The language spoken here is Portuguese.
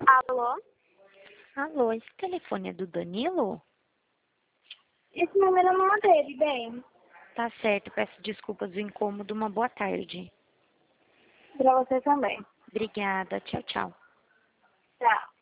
Alô? Alô, esse telefone é do Danilo? Esse número não é dele, bem. Tá certo, peço desculpas do incômodo. Uma boa tarde. Pra você também. Obrigada, tchau, tchau. Tchau.